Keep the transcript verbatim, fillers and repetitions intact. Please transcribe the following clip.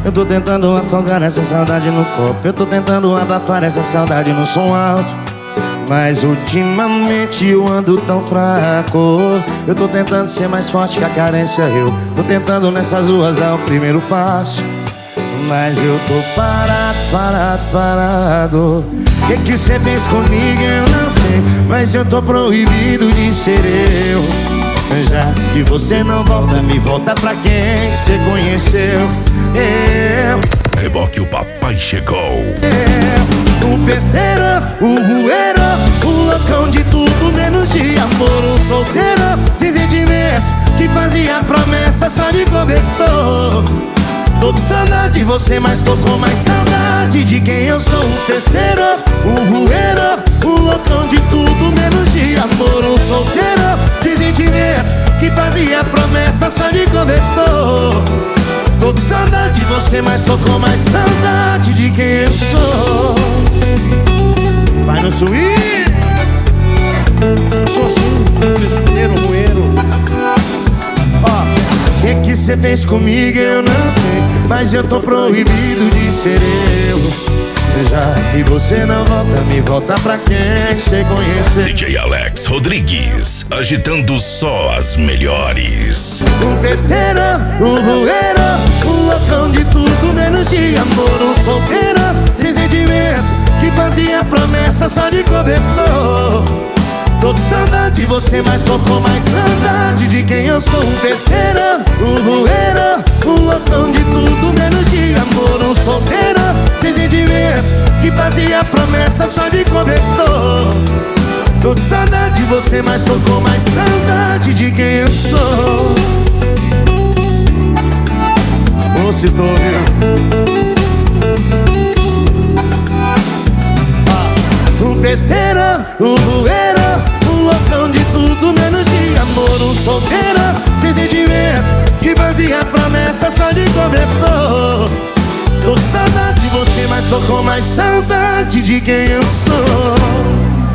Eu tô tentando afogar essa saudade no copo. Eu tô tentando abafar essa saudade no som alto, mas ultimamente eu ando tão fraco. Eu tô tentando ser mais forte que a carência. Eu tô tentando nessas ruas dar o primeiro passo, mas eu tô parado, parado, parado. O que que cê fez comigo eu não sei, mas eu tô proibido de ser eu. Já que você não volta, me volta pra quem cê conheceu. Eu Reboque, o papai chegou. Eu, um festeiro, um rueiro, um loucão de tudo menos de amor. Um solteiro, sem sentimento, que fazia promessa só de cobertor. Tô com saudade de você, mas tô com mais saudade de quem eu sou. Um festeiro, um rueiro, um loucão de tudo menos de amor. Um solteiro, sem sentimento, que fazia promessa só de cobertor. Tô com saudade de você, mas tô com mais saudade de quem eu sou. Vai no swing. Sou assim, festeiro, rueiro. O que que cê fez comigo eu não sei, mas eu tô proibido de ser eu. Já que você não volta, me volta pra quem cê conheceu. D J Alex Rodrigues, agitando só as melhores. Um festeiro, um rueiro, um loucão de tudo menos de amor. Um solteiro, sem sentimento, que fazia promessa só de cobertor. Tô com saudade de você, mas tô com mais saudade de quem eu sou. Um festeiro, um rueiro, um loucão de tudo menos de amor. Um solteiro, sem sentimento, que fazia promessa só de cobertor. Tô com saudade de você, mas tô com mais saudade de quem eu sou. Ô, se tô vendo. Um festeiro, um rueiro, um loucão de tudo menos de amor. Um solteiro, sem sentimento, que fazia promessa só de cobertor. Tô com saudade de você, mas tô com mais saudade de quem eu sou.